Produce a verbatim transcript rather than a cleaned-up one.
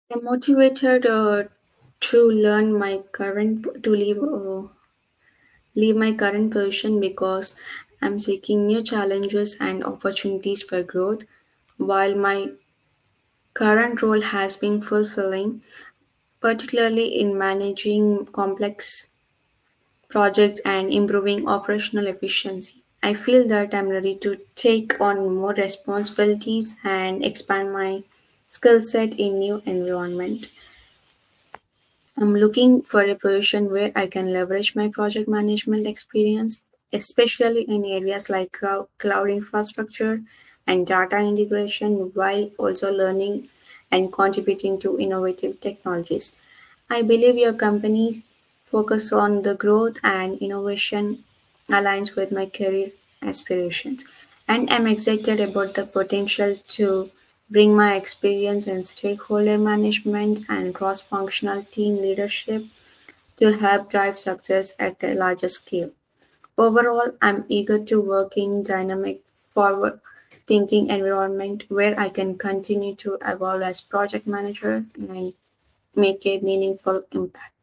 I'm motivated uh, to learn my current to leave uh, leave my current position because I'm seeking new challenges and opportunities for growth. While my current role has been fulfilling, particularly in managing complex projects and improving operational efficiency, I feel that I'm ready to take on more responsibilities and expand my skill set in new environment. I'm looking for a position where I can leverage my project management experience, especially in areas like crowd, cloud infrastructure and data integration, while also learning and contributing to innovative technologies. I believe your company's focus on the growth and innovation aligns with my career aspirations, and I'm excited about the potential to bring my experience in stakeholder management and cross functional team leadership to help drive success at a larger scale. Overall, I'm eager to work in dynamic, forward thinking environment where I can continue to evolve as project manager and make a meaningful impact.